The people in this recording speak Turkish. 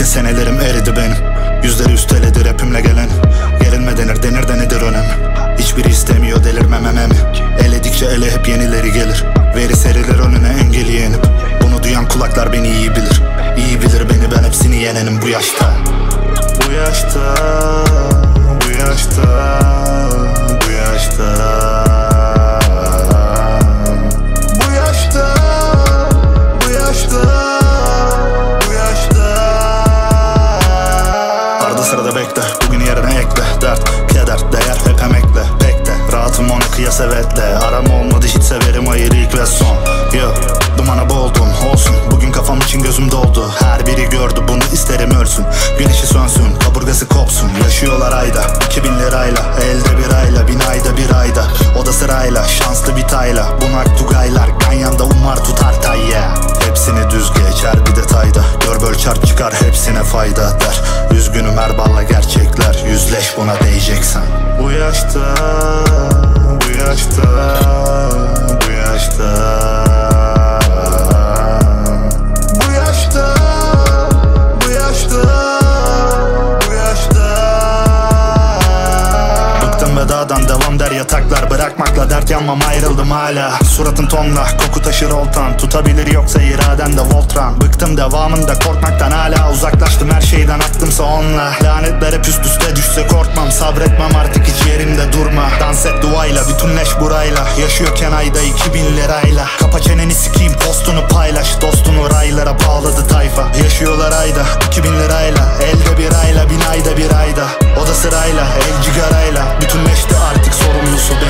Senelerim eridi benim. Yüzleri üsteledir rapimle gelen. Gerilme denir, denir de nedir önem? Hiçbiri istemiyor delirmememi. Eledikçe ele hep yenileri gelir. Veri serilir önüne engeli yenip. Bunu duyan kulaklar beni iyi bilir. İyi bilir beni, ben hepsini yenenim bu yaşta. Bu yaşta, bu yaşta, bu yaşta. Bu yaşta, bu yaşta, bu yaşta. Arada sırada bekle, bugün yerine ekle. Dert, keder, değer hep emekle. Bekle, rahatım ona kıyas evetle. Aram olmadı hiç severim hayır ilk ve son. Yo, dumana boğuldum olsun. Bugün kafam için gözüm doldu. Her biri gördü bunu, isterim ölsün. Güneşi sönsün, kaburgası kopsun. Yaşıyorlar ayda, 2000 lirayla. Elde bir ayla, 1000 ayda bir ayda. O da sırayla, şanslı bir tayla. Bunak tugaylar, Ganyan'da umar tutar tayya. Hepsini düz geçer bir detayda. Gör böl çarp çıkar hepsine fayda der. Üzgünüm Erbal'la gerçekler. Yüzleş buna değeceksen. Bu yaşta, bu yaşta, bu yaşta. Bu yaşta, bu yaşta, bu yaşta. Bıktım vedadan, devam der yataklar. Bırakmakla dert yanmam, ayrıldım hala. Suratın tonla, koku taşır oltan. Tutabilir yoksa iraden de Voltran. Bıktım devamında korkmaktan, hala uzaklaştım her şeyden, aklımsa onunla. Lanetler hep üst üste düşse korkmam. Sabretmem artık hiç yerimde durma. Dans et duayla, bütünleş burayla. Yaşıyorken ayda 2000 lirayla. Kapa çeneni sikeyim, postunu paylaş. Dostunu raylara bağladı tayfa. Yaşıyorlar ayda 2000 lirayla. Elde bir ayla, 1000 ayda bir ayda. O da sırayla, el cigarayla. Bütünleşti artık sorumlusu benim.